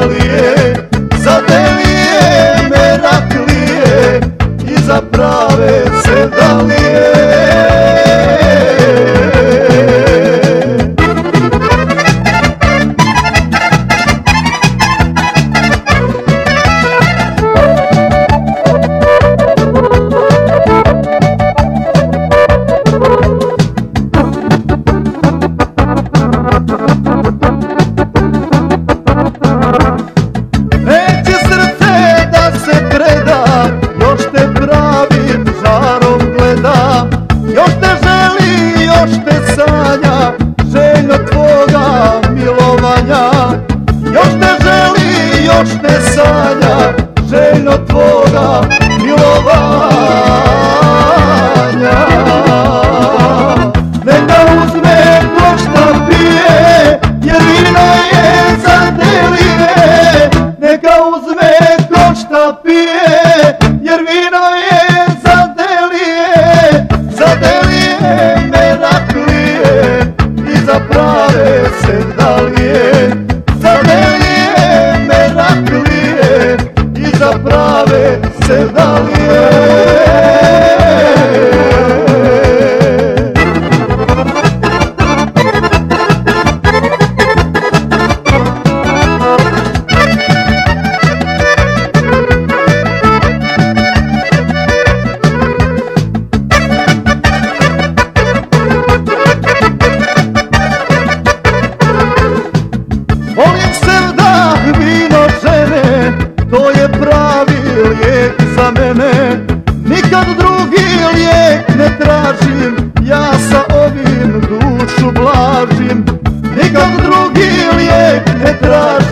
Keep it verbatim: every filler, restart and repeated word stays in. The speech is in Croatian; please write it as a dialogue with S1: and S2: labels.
S1: Sevdalije, za Delije Meraklije i za prave Sevdalije. Još te želi, još te sanja, željno tvoga milovanja. Još te želi, još te sanja, željno tvoga milovanja. Neka uzme ko šta pije, jer vino je za Delije. Neka uzme ko šta pije, jer vino je za Delije. Za Delije Meraklije i za prave Sevdalije. Za Delije Meraklije i za prave Sevdalije. Volim Sevdah, vino žene, to je pravi lijek za mene. Nikad drugi lijek ne tražim, ja sa ovim dušu blažim. Nikad drugi lijek ne tražim.